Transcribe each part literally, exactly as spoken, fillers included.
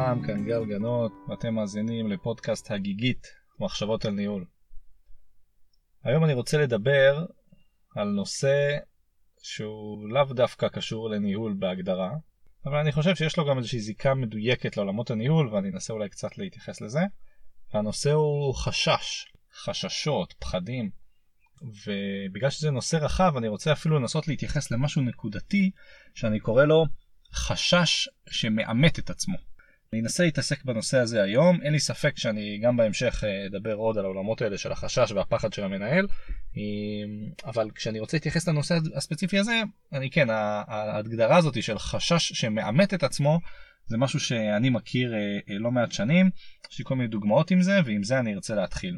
שלום, כאן גל גנות, ואתם מאזינים לפודקאסט הגיגית, מחשבות על ניהול. היום אני רוצה לדבר על נושא שהוא לאו דווקא קשור לניהול בהגדרה, אבל אני חושב שיש לו גם איזושהי זיקה מדויקת לעולמות הניהול, ואני אנסה אולי קצת להתייחס לזה. והנושא הוא חשש, חששות, פחדים, ובגלל שזה נושא רחב, אני רוצה אפילו לנסות להתייחס למשהו נקודתי, שאני קורא לו חשש שמאמת את עצמו. אני אנסה להתעסק בנושא הזה היום, אין לי ספק שאני גם בהמשך אדבר עוד על העולמות האלה של החשש והפחד של המנהל, אבל כשאני רוצה להתייחס לנושא הספציפי הזה, אני כן, ההגדרה הזאת של חשש שמאמת את עצמו, זה משהו שאני מכיר לא מעט שנים, יש לי כל מיני דוגמאות עם זה, ועם זה אני ארצה להתחיל.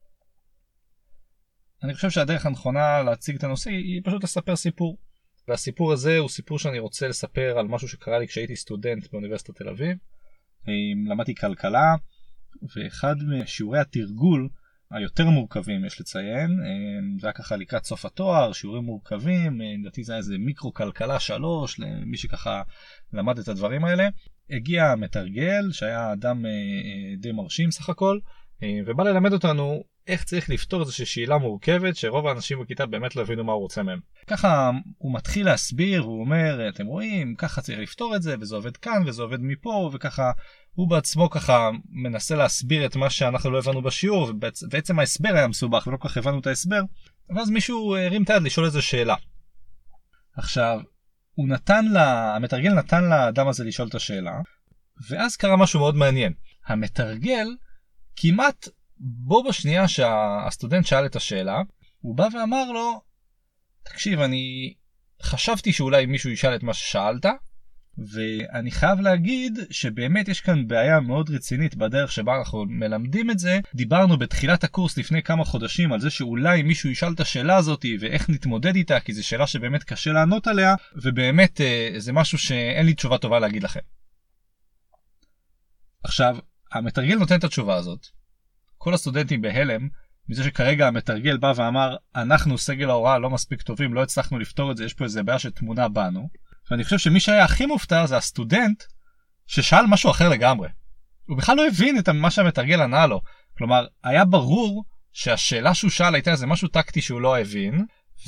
אני חושב שהדרך הנכונה להציג את הנושא היא פשוט לספר סיפור. והסיפור הזה הוא סיפור שאני רוצה לספר על משהו שקרה לי כשהייתי סטודנט באוניברסיטת תל אביב. למדתי כלכלה, ואחד משיעורי התרגול היותר מורכבים יש לציין, זה היה ככה לקראת סוף התואר, שיעורים מורכבים, לדעתי זה היה איזה מיקרו כלכלה שלוש, למי שככה למד את הדברים האלה. הגיע מתרגל שהיה אדם די מרשים סך הכל, ובא ללמד אותנו איך צריך לפתור איזושהי שאלה מורכבת שרוב האנשים בכיתה באמת לא הבינו מה הוא רוצה מהם. ככה הוא מתחיל להסביר, הוא אומר, אתם רואים, ככה צריך לפתור את זה, וזה עובד כאן וזה עובד מפה, וככה הוא בעצמו ככה מנסה להסביר את מה שאנחנו לא הבנו בשיעור, ובעצם ההסבר היה מסובך ולא כל כך הבנו את ההסבר, ואז מישהו הרים את היד לשאול איזו שאלה. עכשיו, הוא נתן לה, המתרגל נתן לאדם הזה לשאול את השאלה, ואז קרה משהו מאוד מעניין. המתרגל כמעט בו בשנייה שהסטודנט שאל את השאלה, הוא בא ואמר לו, תקשיב, אני חשבתי שאולי מישהו ישאל את מה ששאלת, ואני חייב להגיד שבאמת יש כאן בעיה מאוד רצינית בדרך שבה אנחנו מלמדים את זה. דיברנו בתחילת הקורס לפני כמה חודשים על זה שאולי מישהו ישאל את השאלה הזאת ואיך נתמודד איתה, כי זו שאלה שבאמת קשה לענות עליה, ובאמת זה משהו שאין לי תשובה טובה להגיד לכם. עכשיו, המתרגל נותן את התשובה הזאת. כל הסטודנטים בהלם, מזה שכרגע המתרגל בא ואמר, אנחנו סגל ההוראה לא מספיק טובים, לא הצלחנו לפתור את זה, יש פה איזה בעיה שתמונה בנו. ואני חושב שמי שהיה הכי מופתע זה הסטודנט ששאל משהו אחר לגמרי. הוא בכלל לא הבין את מה שהמתרגל ענה לו. כלומר, היה ברור שהשאלה שהוא שאל הייתה איזה משהו טקטי שהוא לא הבין,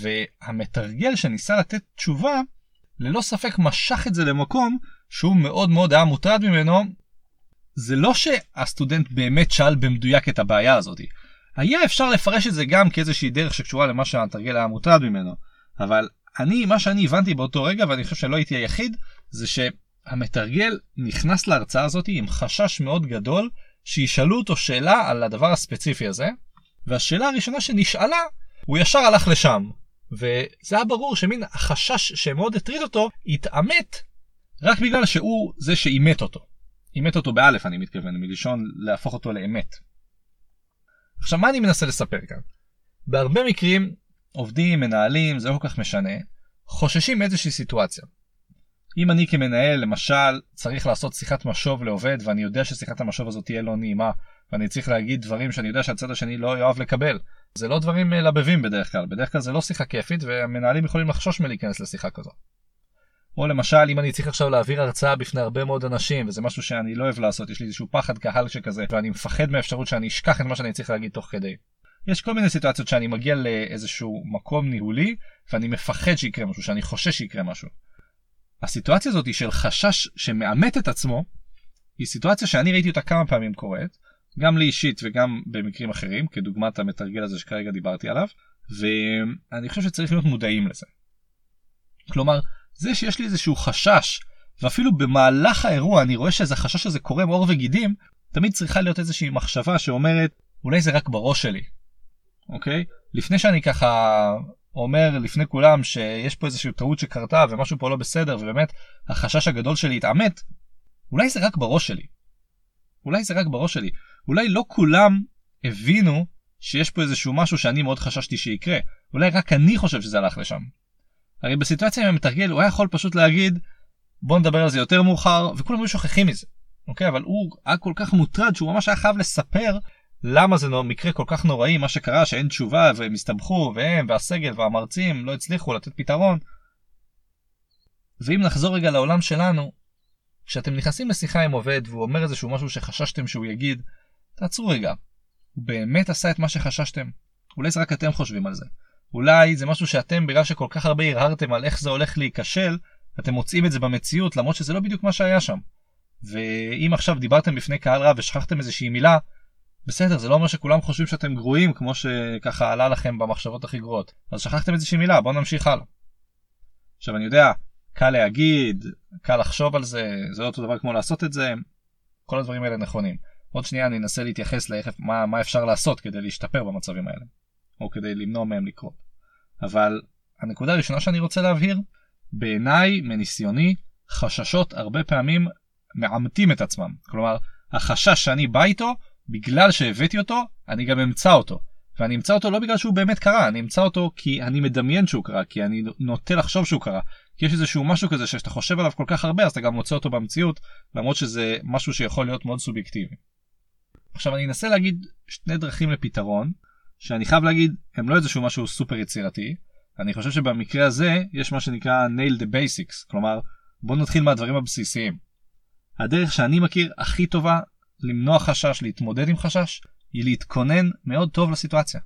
והמתרגל שניסה לתת תשובה, ללא ספק משך את זה למקום שהוא מאוד מאוד היה מוטרד ממנו. זה לא שהסטודנט באמת שאל במדויק את הבעיה הזאת. היה אפשר לפרש את זה גם כאיזושהי דרך שקשורה למה שהמתרגל היה מוטרד ממנו. אבל אני, מה שאני הבנתי באותו רגע, ואני חושב שלא הייתי היחיד, זה שהמתרגל נכנס להרצאה הזאת עם חשש מאוד גדול, שישאלו אותו שאלה על הדבר הספציפי הזה, והשאלה הראשונה שנשאלה, הוא ישר הלך לשם. וזה היה ברור שמין החשש שמאוד הטריד אותו, התאמת רק בגלל שהוא זה שאימת אותו. אימת אותו באלף, אני מתכוון, מלשון להפוך אותו לאמת. עכשיו, מה אני מנסה לספר כאן? בהרבה מקרים, עובדים, מנהלים, זה לא כל כך משנה, חוששים מאיזושהי סיטואציה. אם אני כמנהל, למשל, צריך לעשות שיחת משוב לעובד, ואני יודע ששיחת המשוב הזאת תהיה לא נעימה, ואני צריך להגיד דברים שאני יודע שהצד השני לא יאהב לקבל. זה לא דברים לבבים בדרך כלל. בדרך כלל זה לא שיחה כיפית, והמנהלים יכולים לחשוש מלהיכנס לשיחה כזו. או למשל, אם אני צריך עכשיו להעביר הרצאה בפני הרבה מאוד אנשים, וזה משהו שאני לא אוהב לעשות, יש לי איזשהו פחד קהל שכזה, ואני מפחד מהאפשרות שאני אשכח את מה שאני צריך להגיד תוך כדי. יש כל מיני סיטואציות שאני מגיע לאיזשהו מקום ניהולי, ואני מפחד שיקרה משהו, שאני חושש שיקרה משהו. הסיטואציה הזאת של חשש שמאמת את עצמו, היא סיטואציה שאני ראיתי אותה כמה פעמים קורית, גם לי אישית וגם במקרים אחרים, כדוגמת המתרגל הזה שכרגע דיברתי עליו, ואני חושב שצריך להיות מודעים לזה. כלומר, זה שיש לי איזשהו חשש, ואפילו במהלך האירוע אני רואה שזה חשש הזה קורה מאור וגידים, תמיד צריכה להיות איזושהי מחשבה שאומרת, אולי זה רק בראש שלי. אוקיי? לפני שאני ככה אומר לפני כולם שיש פה איזושהי טעות שקרתה ומשהו פה לא בסדר, ובאמת החשש הגדול שלי התאמת, אולי זה רק בראש שלי. אולי זה רק בראש שלי. אולי לא כולם הבינו שיש פה איזשהו משהו שאני מאוד חששתי שיקרה. אולי רק אני חושב שזה הלך לשם. הרי בסיטואציה עם המתרגל הוא היה יכול פשוט להגיד, בוא נדבר על זה יותר מאוחר, וכולם היו שוכחים מזה. אוקיי? אבל הוא היה כל כך מוטרד שהוא ממש היה חייב לספר למה זה מקרה כל כך נוראי, מה שקרה, שאין תשובה, והם הסתבכו, והם והסגל והמרצים לא הצליחו לתת פתרון. ואם נחזור רגע לעולם שלנו, כשאתם נכנסים לשיחה עם עובד והוא אומר איזשהו משהו שחששתם שהוא יגיד, תעצרו רגע. הוא באמת עשה את מה שחששתם? אולי זה רק אתם חושבים על זה. אולי זה משהו שאתם, בגלל שכל כך הרבה הרהרתם על איך זה הולך להיכשל, אתם מוצאים את זה במציאות, למרות שזה לא בדיוק מה שהיה שם. ואם עכשיו דיברתם בפני קהל רב ושכחתם איזושהי מילה, בסדר, זה לא אומר שכולם חושבים שאתם גרועים, כמו שככה עלה לכם במחשבות הכי גרועות. אז שכחתם איזושהי מילה, בואו נמשיך הלאה. עכשיו אני יודע, קל להגיד, קל לחשוב על זה, זה לא אותו דבר כמו לעשות את זה, כל הדברים האלה נכונים. עוד שנייה אני אנסה להתייחס לאיך, מה, מה אפשר לעשות כדי להשתפר במצבים האלה, או כדי למנוע מהם לקרות. אבל הנקודה הראשונה שאני רוצה להבהיר, בעיניי, מניסיוני, חששות הרבה פעמים מעמתים את עצמם. כלומר, החשש שאני בא איתו, בגלל שהבאתי אותו, אני גם אמצא אותו. ואני אמצא אותו לא בגלל שהוא באמת קרה, אני אמצא אותו כי אני מדמיין שהוא קרה, כי אני נוטה לחשוב שהוא קרה. כי יש איזשהו משהו כזה שאתה חושב עליו כל כך הרבה, אז אתה גם מוצא אותו במציאות, למרות שזה משהו שיכול להיות מאוד סובייקטיבי. עכשיו אני אנסה להגיד שני דרכים לפתרון, שאני חייב להגיד, הם לא איזשהו משהו סופר יצירתי. אני חושב שבמקרה הזה יש מה שנקרא nail the basics, כלומר, בואו נתחיל מהדברים הבסיסיים. הדרך שאני מכיר הכי טובה למנוע חשש, להתמודד עם חשש, היא להתכונן מאוד טוב לסיטואציה.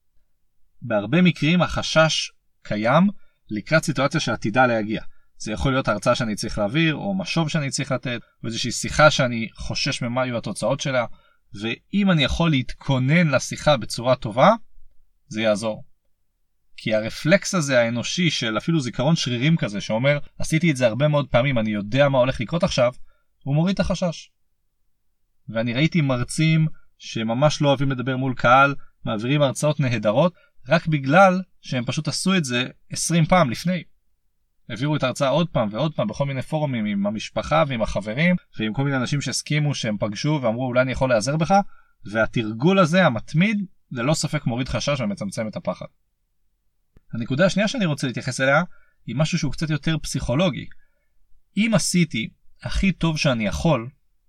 בהרבה מקרים החשש קיים לקראת סיטואציה שעתידה להגיע. זה יכול להיות הרצאה שאני צריך להעביר, או משוב שאני צריך לתת, או איזושהי שיחה שאני חושש ממה יהיו התוצאות שלה, ואם אני יכול להתכונן לשיחה בצורה טובה, זה יעזור. כי הרפלקס הזה האנושי של אפילו זיכרון שרירים כזה, שאומר, עשיתי את זה הרבה מאוד פעמים, אני יודע מה הולך לקרות עכשיו, הוא מוריד את החשש. ואני ראיתי מרצים שממש לא אוהבים לדבר מול קהל, מעבירים הרצאות נהדרות, רק בגלל שהם פשוט עשו את זה עשרים פעם לפני. העבירו את ההרצאה עוד פעם ועוד פעם בכל מיני פורומים עם המשפחה ועם החברים, ועם כל מיני אנשים שהסכימו שהם פגשו ואמרו אולי אני יכול לעזר בך, והתרגול הזה המתמיד ללא ספק מוריד חשש ומצמצם את הפחד. הנקודה השנייה שאני רוצה להתייחס אליה היא משהו שהוא קצת יותר פסיכולוגי. אם עשיתי הכי טוב שאני יכול,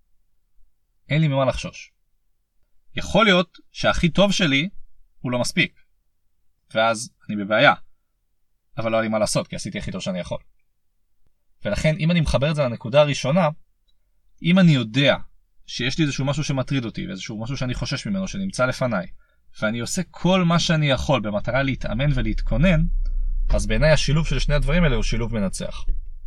אין לי ממה לחשוש. יכול להיות שהכי טוב שלי הוא לא מספיק, ואז אני בבעיה. אבל לא היה לי מה לעשות, כי עשיתי הכי טוב שאני יכול. ולכן, אם אני מחבר את זה לנקודה הראשונה, אם אני יודע שיש לי איזשהו משהו שמטריד אותי, ואיזשהו משהו שאני חושש ממנו, שנמצא לפניי, ואני עושה כל מה שאני יכול במטרה להתאמן ולהתכונן, אז בעיניי השילוב של שני הדברים האלה הוא שילוב מנצח.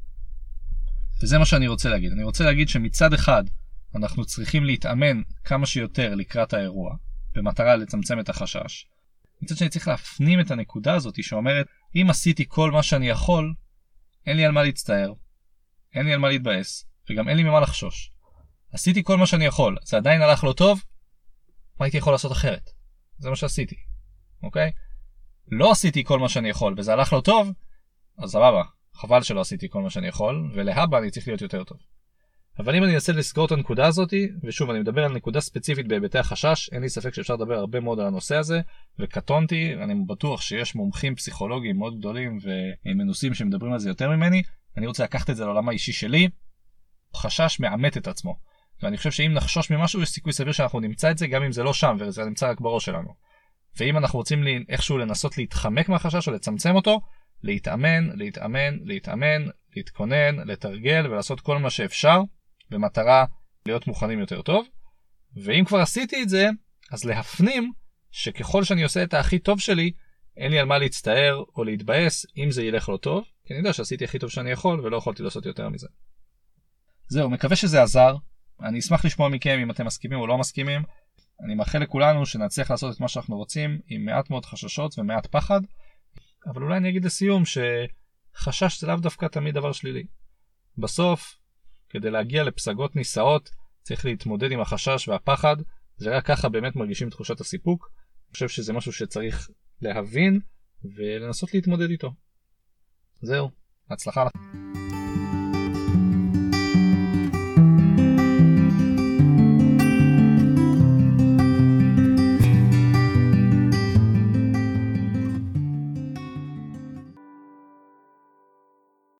וזה מה שאני רוצה להגיד. אני רוצה להגיד שמצד אחד, אנחנו צריכים להתאמן כמה שיותר לקראת האירוע, במטרה לצמצם את החשש. מצד שאני צריך להפנים את הנקודה הזאת שאומרת, אם עשיתי כל מה שאני יכול, אין לי על מה להצטער, אין לי על מה להתבאס, וגם אין לי ממה לחשוש. עשיתי כל מה שאני יכול, זה עדיין הלך לא טוב, מה הייתי יכול לעשות אחרת? זה מה שעשיתי, אוקיי? לא עשיתי כל מה שאני יכול, וזה הלך לא טוב, אז סבבה, חבל שלא עשיתי כל מה שאני יכול, ולהבא אני צריך להיות יותר טוב. אבל אם אני אנסה לסגור את הנקודה הזאת, ושוב אני מדבר על נקודה ספציפית בהיבטי החשש, אין לי ספק שאפשר לדבר הרבה מאוד על הנושא הזה, וקטונתי, אני בטוח שיש מומחים פסיכולוגיים מאוד גדולים ומנוסים שמדברים על זה יותר ממני, אני רוצה לקחת את זה לעולם האישי שלי, חשש מאמת את עצמו, ואני חושב שאם נחשוש ממשהו יש סיכוי סביר שאנחנו נמצא את זה גם אם זה לא שם, וזה נמצא רק בראש שלנו. ואם אנחנו רוצים איכשהו לנסות להתחמק מהחשש או לצמצם אותו, להתאמן, להתאמן, להתאמן, להתכונן, לתרגל ולעשות כל מה שאפשר, במטרה להיות מוכנים יותר טוב. ואם כבר עשיתי את זה, אז להפנים שככל שאני עושה את הכי טוב שלי, אין לי על מה להצטער או להתבאס אם זה ילך לא טוב, כי אני יודע שעשיתי הכי טוב שאני יכול ולא יכולתי לעשות יותר מזה. זהו, מקווה שזה עזר. אני אשמח לשמוע מכם אם אתם מסכימים או לא מסכימים. אני מאחל לכולנו שנצליח לעשות את מה שאנחנו רוצים עם מעט מאוד חששות ומעט פחד. אבל אולי אני אגיד לסיום שחשש זה לאו דווקא תמיד דבר שלילי. בסוף, כדי להגיע לפסגות נישאות, צריך להתמודד עם החשש והפחד. זה רק ככה באמת מרגישים תחושת הסיפוק. אני חושב שזה משהו שצריך להבין ולנסות להתמודד איתו. זהו, הצלחה לכם.